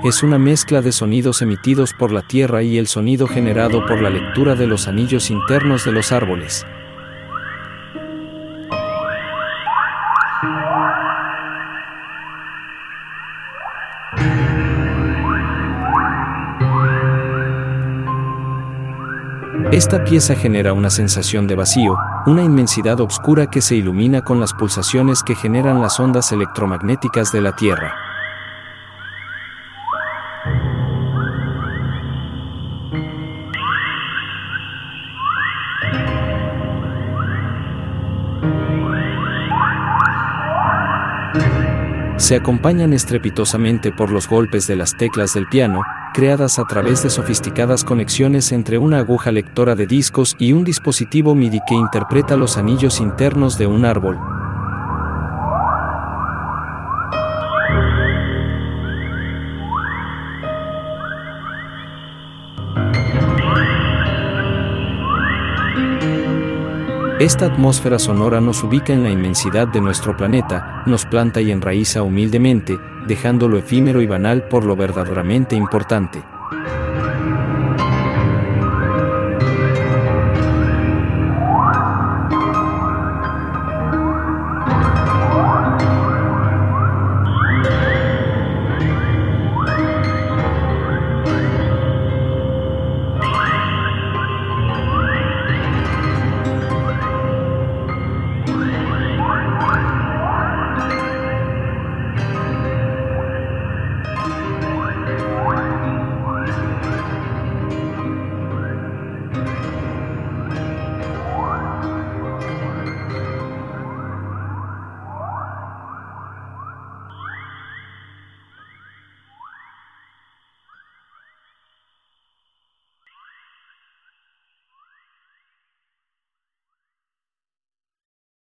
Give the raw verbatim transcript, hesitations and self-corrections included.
es una mezcla de sonidos emitidos por la Tierra y el sonido generado por la lectura de los anillos internos de los árboles. Esta pieza genera una sensación de vacío, una inmensidad oscura que se ilumina con las pulsaciones que generan las ondas electromagnéticas de la Tierra. Se acompañan estrepitosamente por los golpes de las teclas del piano, creadas a través de sofisticadas conexiones entre una aguja lectora de discos y un dispositivo M I D I que interpreta los anillos internos de un árbol. Esta atmósfera sonora nos ubica en la inmensidad de nuestro planeta, nos planta y enraiza humildemente, dejándolo efímero y banal por lo verdaderamente importante.